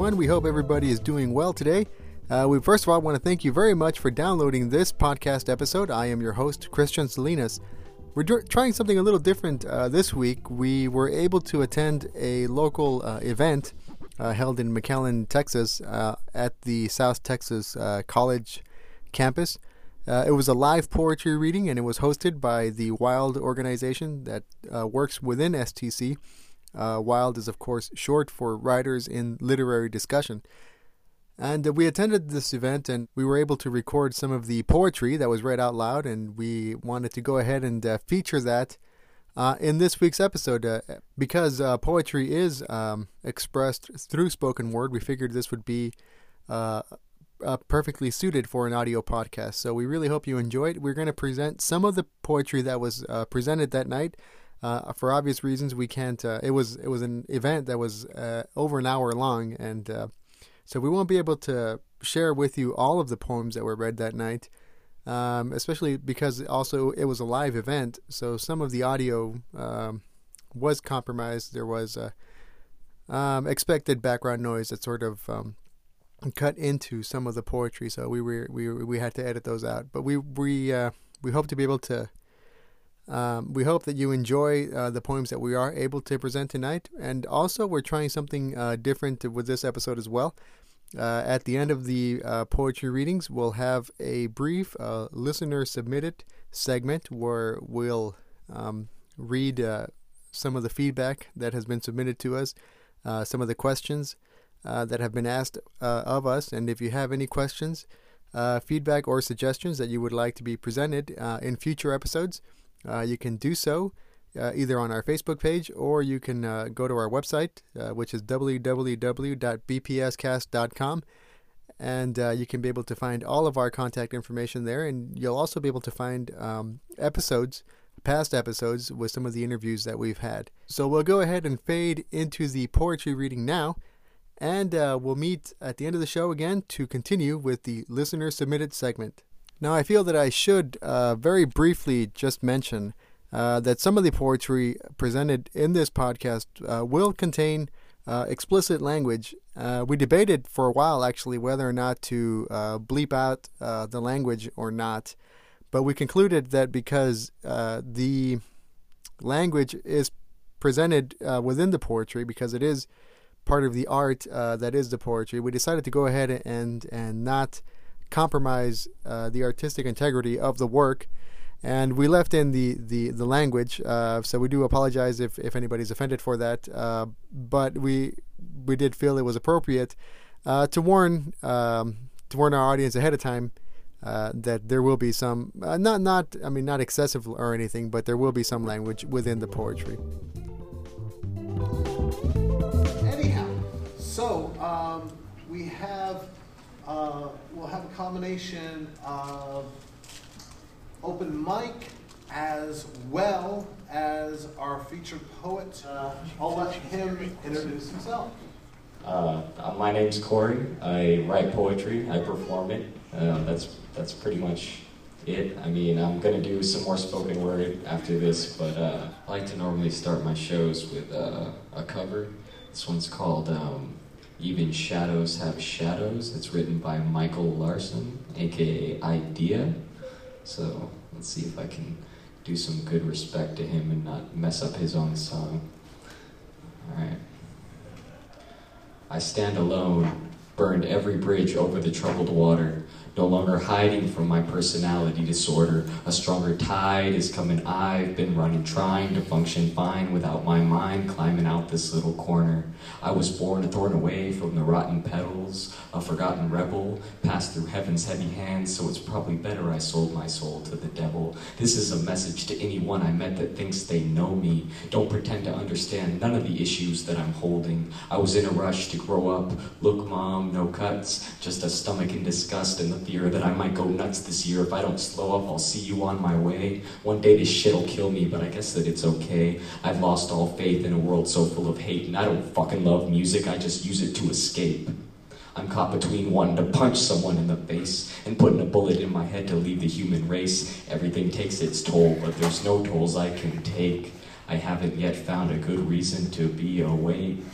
everyone. We hope everybody is doing well today. We first of all want to thank you very much for downloading this podcast episode. I am your host, Christian Salinas. We're trying something a little different this week. We were able to attend a local event held in McAllen, Texas, at the South Texas College campus. It was a live poetry reading, and it was hosted by the WILD organization that works within STC. WILD is, of course, short for Writers in Literary Discussion. And we attended this event, and we were able to record some of the poetry that was read out loud, and we wanted to go ahead and feature that in this week's episode. Because poetry is expressed through spoken word, we figured this would be perfectly suited for an audio podcast. So we really hope you enjoy it. We're going to present some of the poetry that was presented that night. For obvious reasons, we can't. It was an event that was over an hour long, and so we won't be able to share with you all of the poems that were read that night, especially because also it was a live event. So some of the audio was compromised. There was expected background noise that sort of cut into some of the poetry, so we had to edit those out. But we hope to be able to. We hope that you enjoy the poems that we are able to present tonight, and also we're trying something different with this episode as well. At the end of the poetry readings, we'll have a brief listener-submitted segment where we'll read some of the feedback that has been submitted to us, some of the questions that have been asked of us, and if you have any questions, feedback, or suggestions that you would like to be presented in future episodes, you can do so either on our Facebook page, or you can go to our website, which is www.bpscast.com, and you can be able to find all of our contact information there, and you'll also be able to find past episodes with some of the interviews that we've had. So we'll go ahead and fade into the poetry reading now, and we'll meet at the end of the show again to continue with the listener-submitted segment. Now, I feel that I should very briefly just mention that some of the poetry presented in this podcast will contain explicit language. We debated for a while, actually, whether or not to bleep out the language or not, but we concluded that because the language is presented within the poetry, because it is part of the art that is the poetry, we decided to go ahead and not compromise the artistic integrity of the work, and we left in the language. So we do apologize if anybody's offended for that. But we did feel it was appropriate to warn our audience ahead of time that there will be some not excessive or anything, but there will be some language within the poetry. Anyhow, so we'll have a combination of open mic as well as our featured poet. I'll let him introduce himself. My name's Corey. I write poetry. I perform it. That's pretty much it. I mean, I'm going to do some more spoken word after this, but I like to normally start my shows with a cover. This one's called Even Shadows Have Shadows. It's written by Michael Larson, aka Idea. So let's see if I can do some good respect to him and not mess up his own song. Alright. I stand alone, burned every bridge over the troubled water, no longer hiding from my personality disorder. A stronger tide is coming. I've been running, trying to function fine without my mind climbing out this little corner. I was born torn away from the rotten petals, a forgotten rebel, passed through heaven's heavy hands, so it's probably better I sold my soul to the devil. This is a message to anyone I met that thinks they know me. Don't pretend to understand none of the issues that I'm holding. I was in a rush to grow up. Look, Mom, no cuts, just a stomach in disgust and the fear that I might go nuts this year. If I don't slow up, I'll see you on my way. One day this shit'll kill me, but I guess that it's okay. I've lost all faith in a world so full of hate, and I don't fucking love music, I just use it to escape. I'm caught between wanting to punch someone in the face and putting a bullet in my head to leave the human race. Everything takes its toll, but there's no tolls I can take. I haven't yet found a good reason to be awake.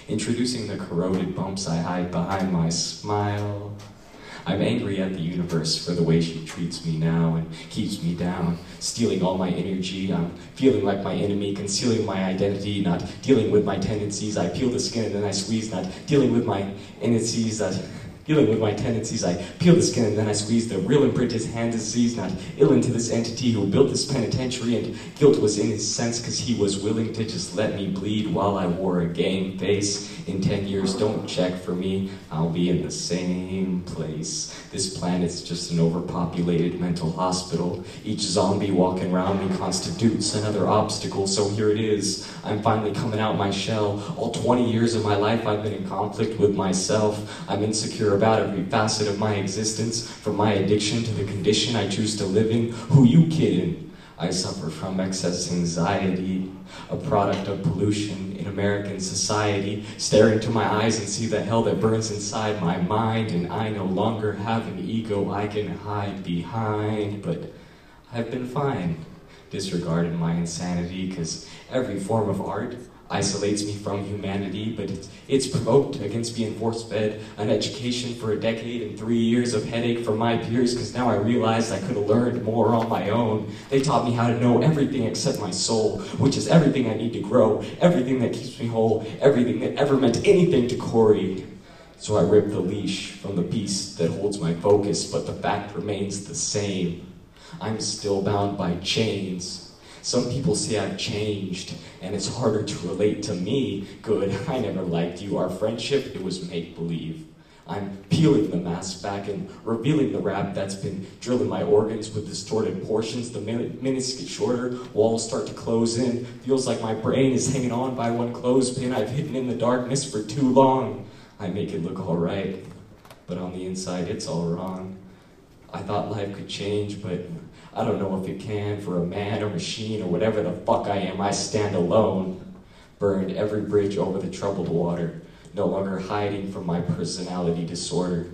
introducing the corroded bumps I hide behind my smile. I'm angry at the universe for the way she treats me now and keeps me down, stealing all my energy. I'm feeling like my enemy, concealing my identity, not dealing with my tendencies. I peel the skin and then I squeeze, not dealing with my tendencies. Dealing with my tendencies, I peel the skin and then I squeeze. The real imprint his hand is seized, not ill into this entity who built this penitentiary, and guilt was in his sense because he was willing to just let me bleed while I wore a game face. In 10 years, don't check for me, I'll be in the same place. This planet's just an overpopulated mental hospital. Each zombie walking around me constitutes another obstacle, so here it is. I'm finally coming out my shell. All 20 years of my life I've been in conflict with myself. I'm insecure about every facet of my existence, from my addiction to the condition I choose to live in. Who you kidding? I suffer from excess anxiety, a product of pollution in American society. Stare into my eyes and see the hell that burns inside my mind, and I no longer have an ego I can hide behind. But I've been fine, disregarding my insanity, because every form of art isolates me from humanity, but it's provoked against being force-fed an education for a decade and 3 years of headache from my peers, because now I realized I could have learned more on my own. They taught me how to know everything except my soul, which is everything I need to grow, everything that keeps me whole, everything that ever meant anything to Corey. So I ripped the leash from the piece that holds my focus, but the fact remains the same. I'm still bound by chains. Some people say I've changed, and it's harder to relate to me. Good, I never liked you. Our friendship, it was make-believe. I'm peeling the mask back and revealing the wrap that's been drilling my organs with distorted portions. The minutes get shorter, walls start to close in. Feels like my brain is hanging on by one clothespin I've hidden in the darkness for too long. I make it look all right, but on the inside it's all wrong. I thought life could change, but I don't know if it can. For a man or machine or whatever the fuck I am, I stand alone. Burned every bridge over the troubled water, no longer hiding from my personality disorder.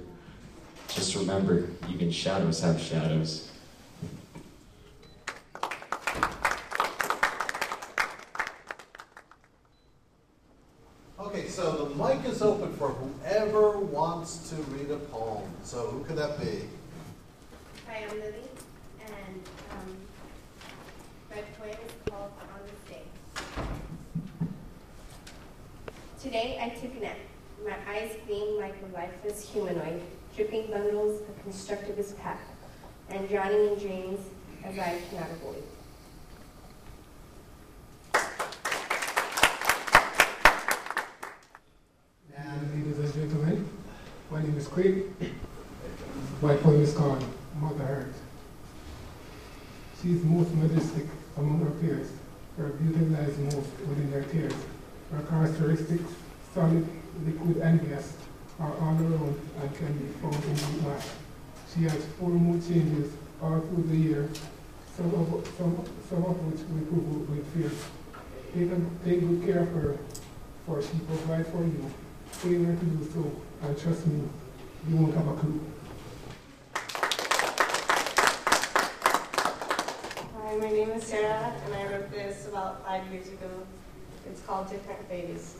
Just remember, even shadows have shadows. Okay, so the mic is open for whoever wants to read a poem. So who could that be? Hi, I'm Lily, and my poem is called On This Day. Today I took a nap. My eyes gleamed like a lifeless humanoid, dripping bundles of constructivist pack, and drowning in dreams as I cannot avoid. Ladies and gentlemen, my name is Craig. My poem is called Mother Earth. She is most majestic among her peers. Her beauty lies most within her tears. Her characteristics, solid, liquid, and gas, are all around and can be found in the mass. She has 4 mood changes all through the year, some of which we prove with fear. Take good care of her, for she provides for you. Failure to do so, and trust me, you won't have a clue. Hi, my name is Sarah, and I wrote this about 5 years ago. It's called Different Phase.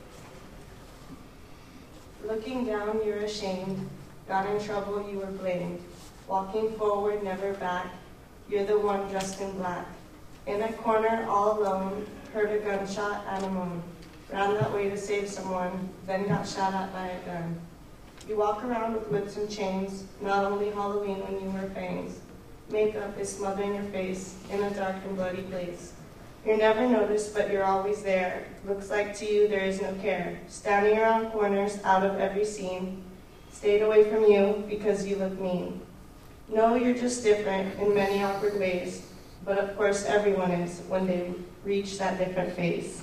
Looking down, you're ashamed. Got in trouble, you were blamed. Walking forward, never back. You're the one dressed in black. In a corner, all alone, heard a gunshot and a moan. Ran that way to save someone, then got shot at by a gun. You walk around with whips and chains, not only Halloween when you wear fangs. Makeup is smothering your face in a dark and bloody place. You're never noticed, but you're always there. Looks like to you there is no care. Standing around corners, out of every scene. Stayed away from you because you look mean. No, you're just different in many awkward ways, but of course everyone is when they reach that different phase.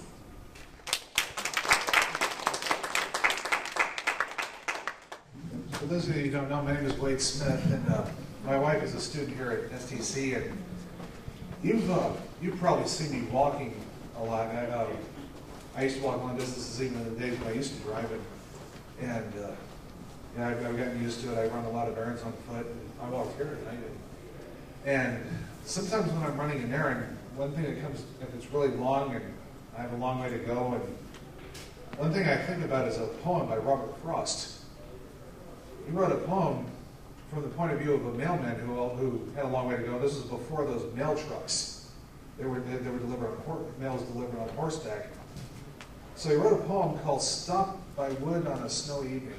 For those of you who don't know, my name is Wade Smith, and my wife is a student here at STC, and you've probably seen me walking a lot. I used to walk long distances even in the days when I used to drive it, and I've gotten used to it. I run a lot of errands on foot, and I walk here at night. And sometimes when I'm running an errand, one thing that comes, if it's really long and I have a long way to go, and One thing I think about is a poem by Robert Frost. He wrote a poem from the point of view of a mailman who had a long way to go. This was before those mail trucks. They were delivering mails delivered on horseback. So he wrote a poem called "Stopped by Wood on a Snowy Evening."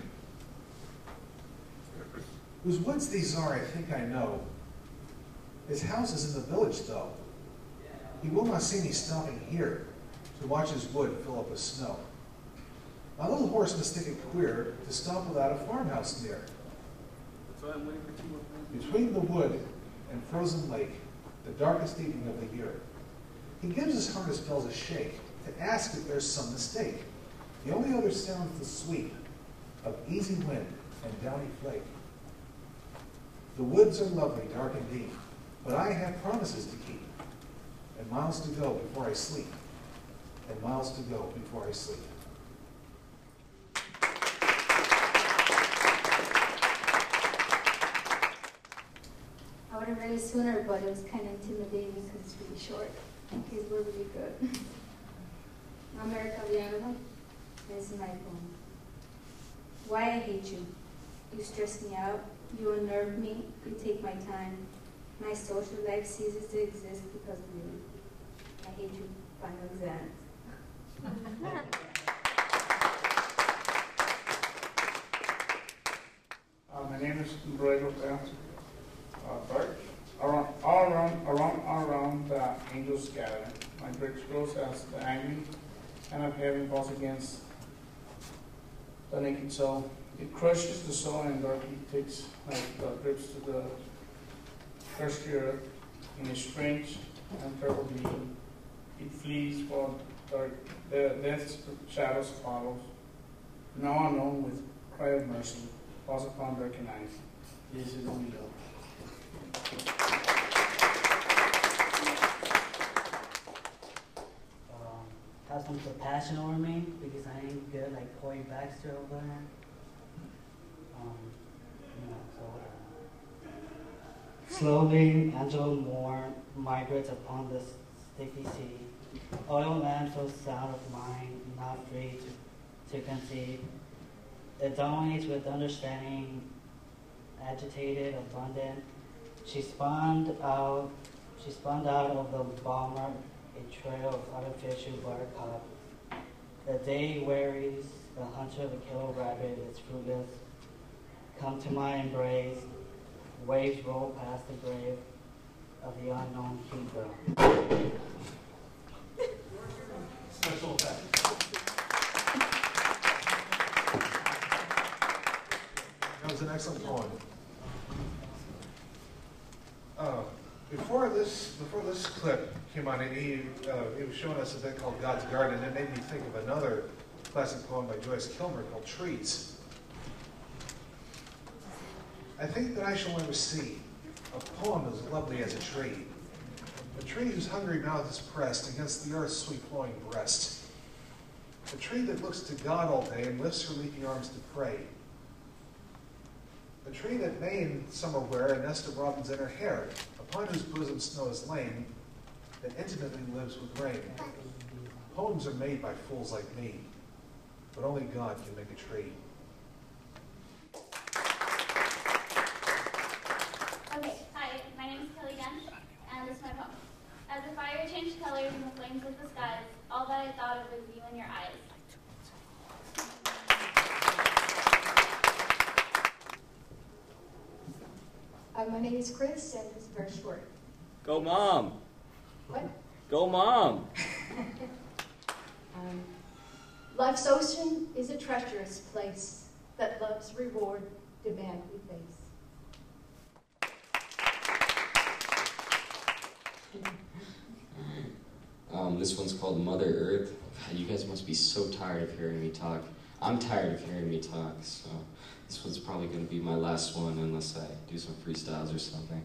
Whose woods these are, I think I know. His house is in the village, though. He will not see me stopping here to watch his wood fill up with snow. My little horse must think it queer to stop without a farmhouse near. Between the wood and frozen lake, the darkest evening of the year, he gives his harness bells a shake to ask if there's some mistake. The only other sound's the sweep of easy wind and downy flake. The woods are lovely, dark and deep, but I have promises to keep, and miles to go before I sleep, and miles to go before I sleep. I would have read it sooner, but it was kind of intimidating because it's really short. His were really good. America Viana, this is my poem. Why I hate you. You stress me out. You unnerve me. You take my time. My social life ceases to exist because of you. I hate you. Final exams. My name is Roberto Birch. Around the angels gather. My bridge grows as the agony and of heaven falls against the naked soul. It crushes the soul and darkly takes like grips to the thirsty earth in a strange and terrible being. It flees while the death's shadows follows. Now unknown with cry of mercy falls upon darkened eyes. This is only love. Have some compassion over me because I ain't good like Corey Baxter over there. Slowly, Angela Moore migrates upon the sticky sea. Oil lamps, so sound of mind, not free to conceive. It dominates with understanding, agitated, abundant. She spawned out of the bomber a trail of artificial buttercup. The day wearies, the hunch of a killer rabbit is fruitless. Come to my embrace, waves roll past the grave of the unknown keeper. Special effect. That was an excellent poem. Before this clip came on, he was showing us a thing called God's Garden, and it made me think of another classic poem by Joyce Kilmer called Trees. I think that I shall never see a poem as lovely as a tree whose hungry mouth is pressed against the earth's sweet flowing breast, a tree that looks to God all day and lifts her leafy arms to pray, a tree that may in summer wear a nest of robins in her hair, upon whose bosom snow is lain, that intimately lives with rain. Poems are made by fools like me, but only God can make a tree. Okay, hi, my name is Kelly Dench, and this is my poem. As the fire changed colors in the flames of the skies, all that I thought of was you and your eyes. My name is Chris, and it's very short. Go Mom! What? Go Mom! Life's ocean is a treacherous place that love's reward demand we face. This one's called Mother Earth. You guys must be so tired of hearing me talk. I'm tired of hearing me talk, so this one's probably going to be my last one unless I do some freestyles or something.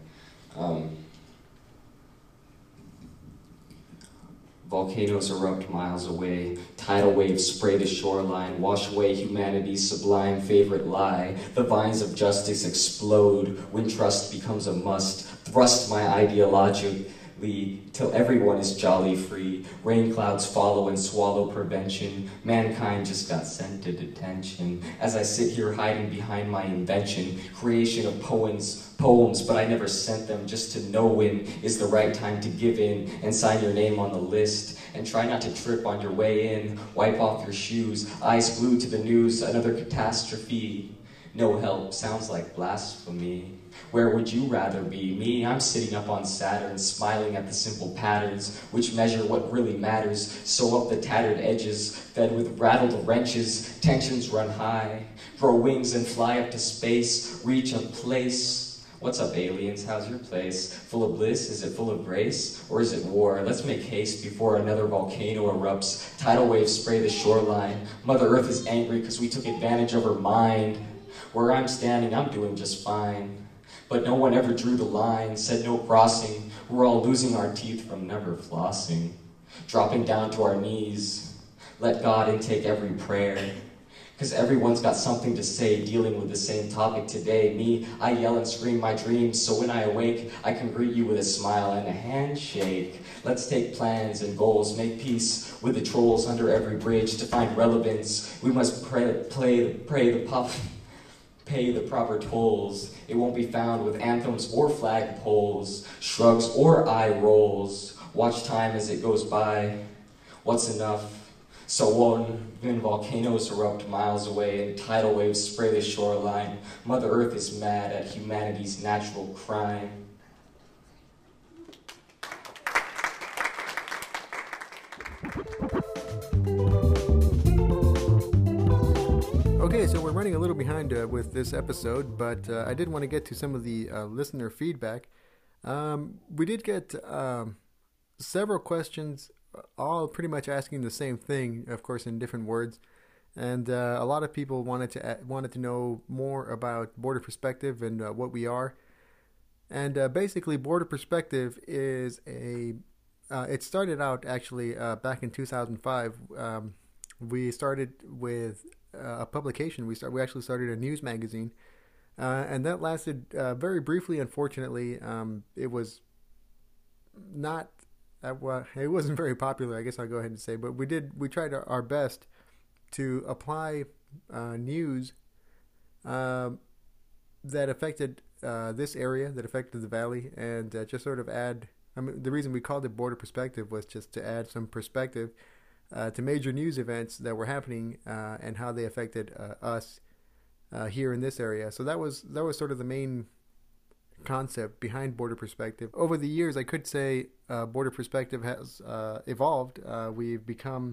Volcanoes erupt miles away. Tidal waves spray the shoreline, wash away humanity's sublime favorite lie. The vines of justice explode when trust becomes a must. Thrust my ideology till everyone is jolly free. Rain clouds follow and swallow prevention. Mankind just got sent to detention. As I sit here hiding behind my invention, creation of poems, but I never sent them, just to know when is the right time to give in and sign your name on the list. And try not to trip on your way in. Wipe off your shoes, eyes glued to the news, another catastrophe. No help, sounds like blasphemy. Where would you rather be? Me, I'm sitting up on Saturn, smiling at the simple patterns, which measure what really matters. Sew up the tattered edges, fed with rattled wrenches. Tensions run high, grow wings and fly up to space, reach a place. What's up, aliens? How's your place? Full of bliss? Is it full of grace? Or is it war? Let's make haste before another volcano erupts. Tidal waves spray the shoreline. Mother Earth is angry because we took advantage of her mind. Where I'm standing, I'm doing just fine. But no one ever drew the line, said no crossing. We're all losing our teeth from never flossing. Dropping down to our knees. Let God intake every prayer. Because everyone's got something to say, dealing with the same topic today. Me, I yell and scream my dreams, so when I awake, I can greet you with a smile and a handshake. Let's take plans and goals, make peace with the trolls under every bridge. To find relevance, we must pay the proper tolls. It won't be found with anthems or flagpoles, shrugs or eye rolls. Watch time as it goes by. What's enough? So when volcanoes erupt miles away and tidal waves spray the shoreline, Mother Earth is mad at humanity's natural crime. Okay, so we're running a little behind with this episode, but I did want to get to some of the listener feedback. We did get several questions, all pretty much asking the same thing, of course, in different words. And a lot of people wanted to know more about Border Perspective and what we are. And basically, Border Perspective is it started out actually back in 2005. We started with a publication. We actually started a news magazine, and that lasted very briefly. Unfortunately, it was not. Well, it wasn't very popular, I guess I'll go ahead and say, but we tried our best to apply news that affected this area, that affected the valley, and just sort of add, the reason we called it Border Perspective was just to add some perspective to major news events that were happening and how they affected us here in this area. So that was sort of the main concept behind Border Perspective. Over the years, I could say Border Perspective has evolved. We've become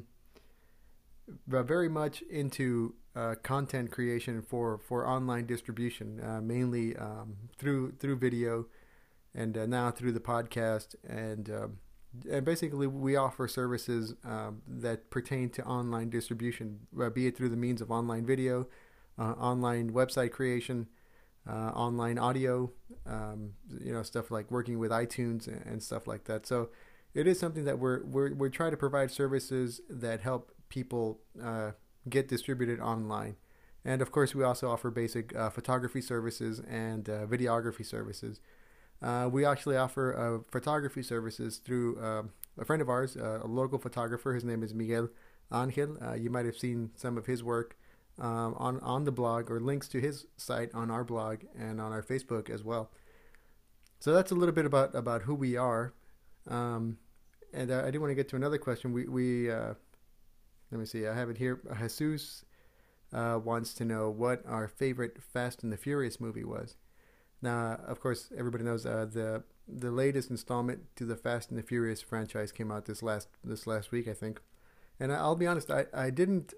very much into content creation for online distribution, mainly through video, and now through the podcast, and basically we offer services that pertain to online distribution, be it through the means of online video, online website creation, online audio, stuff like working with iTunes and stuff like that. So it is something that we're trying to provide services that help people get distributed online. And of course, we also offer basic photography services and videography services. We actually offer photography services through a friend of ours, a local photographer. His name is Miguel Angel. You might have seen some of his work on the blog, or links to his site on our blog and on our Facebook as well. So that's a little bit about who we are. And I do want to get to another question. We let me see. I have it here. Jesus wants to know what our favorite Fast and the Furious movie was. Now, of course, everybody knows the latest installment to the Fast and the Furious franchise came out this last week, I think. And I'll be honest, I didn't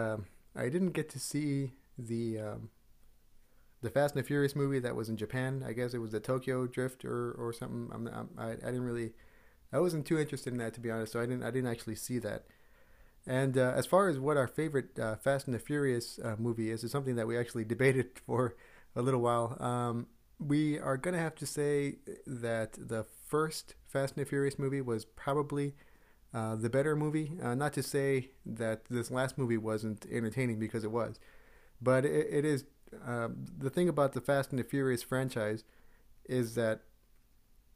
get to see the Fast and the Furious movie that was in Japan. I guess it was the Tokyo Drift or something. I didn't really. I wasn't too interested in that, to be honest. So I didn't actually see that. And as far as what our favorite Fast and the Furious movie is, it's something that we actually debated for a little while. We are going to have to say that the first Fast and the Furious movie was probably the better movie. Not to say that this last movie wasn't entertaining, because it was. But it is. The thing about the Fast and the Furious franchise is that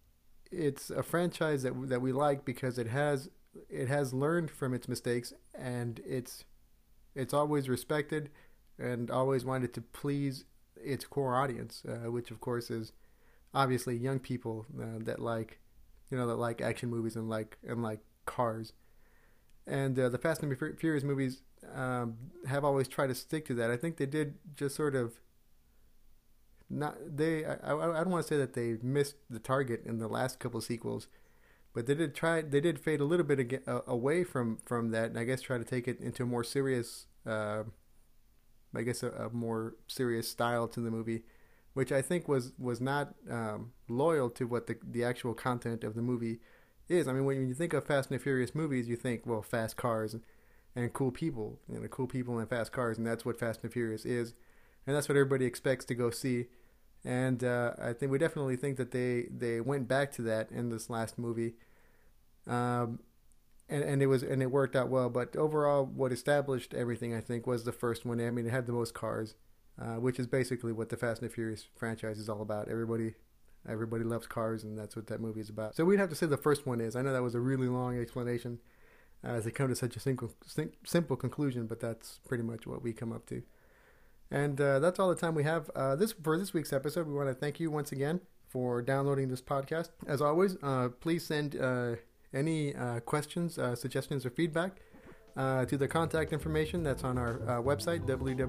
it's a franchise that we like because it has learned from its mistakes, and it's always respected and always wanted to please its core audience, which of course is obviously young people that like action movies and like cars. And the Fast and Furious movies have always tried to stick to that. I think they did just sort of not they. I don't want to say that they missed the target in the last couple of sequels, but they did try. They did fade a little bit away from that, and I guess try to take it into a more serious. I guess a more serious style to the movie, which I think was not loyal to what the actual content of the movie is. I mean, when you think of Fast and Furious movies, you think, well, fast cars and cool people, cool people and fast cars, and that's what Fast and Furious is, and that's what everybody expects to go see. And I think we definitely think that they went back to that in this last movie, and it worked out well. But overall, what established everything, I think, was the first one. I mean, it had the most cars, which is basically what the Fast and Furious franchise is all about. Everybody loves cars, and that's what that movie is about. So we'd have to say the first one is. I know that was a really long explanation as they come to such a simple conclusion, but that's pretty much what we come up to. And that's all the time we have for this week's episode. We want to thank you once again for downloading this podcast. As always, please send any questions, suggestions, or feedback to the contact information that's on our website,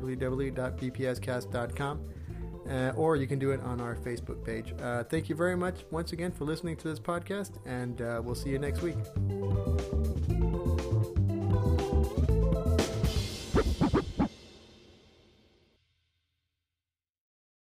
www.bpscast.com, or you can do it on our Facebook page. Thank you very much once again for listening to this podcast, and we'll see you next week.